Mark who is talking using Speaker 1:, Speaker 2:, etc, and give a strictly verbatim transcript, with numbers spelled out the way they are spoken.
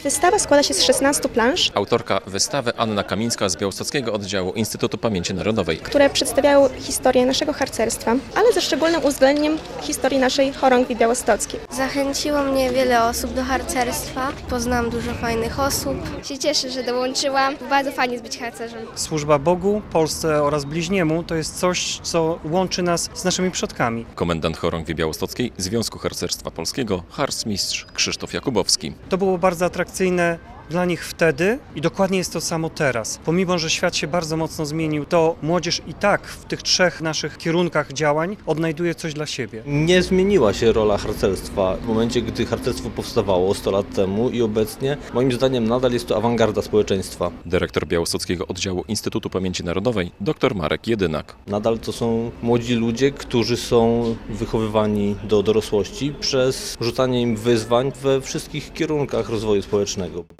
Speaker 1: Wystawa składa się z szesnastu plansz,
Speaker 2: Autorka wystawy Anna Kamińska z Białostockiego Oddziału Instytutu Pamięci Narodowej.
Speaker 1: które przedstawiały historię naszego harcerstwa, ale ze szczególnym uwzględnieniem historii naszej chorągwi białostockiej.
Speaker 3: Zachęciło mnie wiele osób do harcerstwa. Poznałam dużo fajnych osób.
Speaker 4: Się cieszę, że dołączyłam. Bardzo fajnie jest być harcerzem.
Speaker 5: Służba Bogu, Polsce oraz bliźniemu to jest coś, co łączy nas z naszymi przodkami.
Speaker 2: Komendant Chorągwi Białostockiej Związku Harcerstwa Polskiego, harcmistrz Krzysztof Jakubowski.
Speaker 5: To było bardzo atrakcyjne dla nich wtedy i dokładnie jest to samo teraz. Pomimo, że świat się bardzo mocno zmienił, to młodzież i tak w tych trzech naszych kierunkach działań odnajduje coś dla siebie.
Speaker 6: Nie zmieniła się rola harcerstwa w momencie, gdy harcerstwo powstawało sto lat temu i obecnie moim zdaniem nadal jest to awangarda społeczeństwa.
Speaker 2: Dyrektor Białostockiego Oddziału Instytutu Pamięci Narodowej dr Marek Jedynak.
Speaker 6: Nadal to są młodzi ludzie, którzy są wychowywani do dorosłości przez rzucanie im wyzwań we wszystkich kierunkach rozwoju społecznego.